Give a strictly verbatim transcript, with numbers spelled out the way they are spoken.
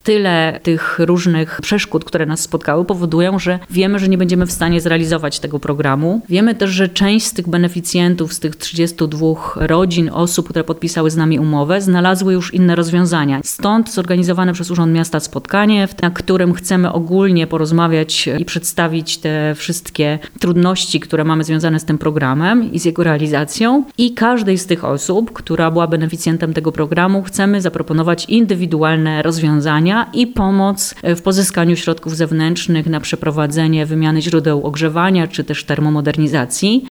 tyle tych różnych przeszkód, które nas spotkały, powodują, że wiemy, że nie będziemy w stanie zrealizować tego programu. Wiemy też, że część z tych beneficjentów, z tych trzydziestu dwóch rodzin, osób, które podpisały z nami umowę, znalazły już inne rozwiązania. Stąd zorganizowane przez Urząd Miasta spotkanie, na którym chcemy ogólnie porozmawiać i przedstawić te wszystkie trudności, które mamy związane z tym programem i z jego realizacją. I każdej z tych osób, która była beneficjentem tego programu, chcemy zaproponować indywidualne rozwiązania i pomoc w pozyskaniu środków zewnętrznych na przeprowadzenie wymiany źródeł ogrzewania czy też termomodernizacji.